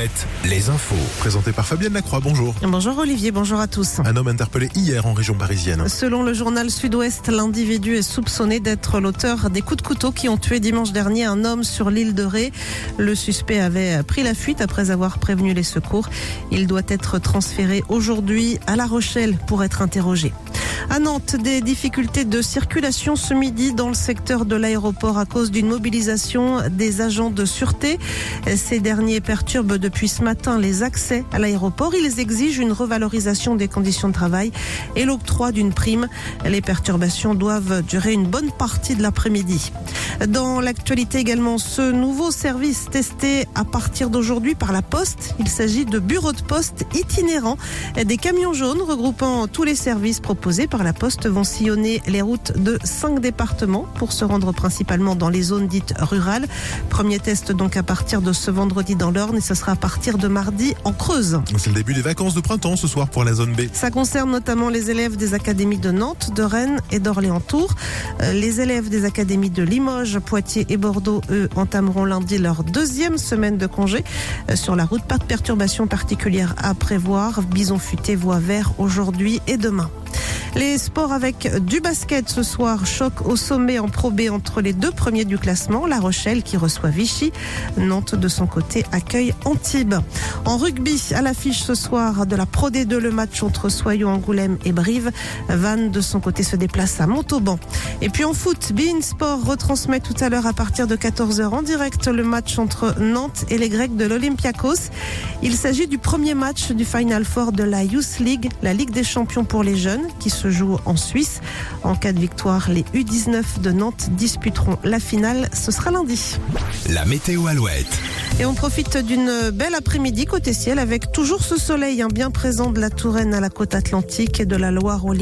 Alouette, les infos. Présenté par Fabienne Lacroix, bonjour. Bonjour Olivier, bonjour à tous. Un homme interpellé hier en région parisienne. Selon le journal Sud-Ouest, l'individu est soupçonné d'être l'auteur des coups de couteau qui ont tué dimanche dernier un homme sur l'île de Ré. Le suspect avait pris la fuite après avoir prévenu les secours. Il doit être transféré aujourd'hui à La Rochelle pour être interrogé. À Nantes, des difficultés de circulation ce midi dans le secteur de l'aéroport à cause d'une mobilisation des agents de sûreté. Ces derniers perturbent depuis ce matin les accès à l'aéroport. Ils exigent une revalorisation des conditions de travail et l'octroi d'une prime. Les perturbations doivent durer une bonne partie de l'après-midi. Dans l'actualité également, ce nouveau service testé à partir d'aujourd'hui par la Poste. Il s'agit de bureaux de poste itinérants. Des camions jaunes regroupant tous les services proposés par la Poste vont sillonner les routes de 5 départements pour se rendre principalement dans les zones dites rurales. Premier test donc à partir de ce vendredi dans l'Orne et ce sera à partir de mardi en Creuse. C'est le début des vacances de printemps ce soir pour la zone B. Ça concerne notamment les élèves des académies de Nantes, de Rennes et d'Orléans-Tours. Les élèves des académies de Limoges, Poitiers et Bordeaux, eux, entameront lundi leur deuxième semaine de congé. Sur la route, pas de perturbations particulières à prévoir. Bison futé voie vert aujourd'hui et demain. Les sports avec du basket ce soir. Choc au sommet en Pro B entre les deux premiers du classement. La Rochelle qui reçoit Vichy. Nantes de son côté accueille Antibes. En rugby, à l'affiche ce soir de la Pro D2, le match entre Soyons, Angoulême et Brive. Vannes de son côté se déplace à Montauban. Et puis en foot, beIN Sport retransmet tout à l'heure à partir de 14h en direct le match entre Nantes et les Grecs de l'Olympiakos. Il s'agit du premier match du Final Four de la Youth League, la Ligue des champions pour les jeunes, qui se joue en Suisse. En cas de victoire, les U19 de Nantes disputeront la finale. Ce sera lundi. La météo Alouette. Et on profite d'une belle après-midi côté ciel avec toujours ce soleil bien présent de la Touraine à la côte atlantique et de la Loire au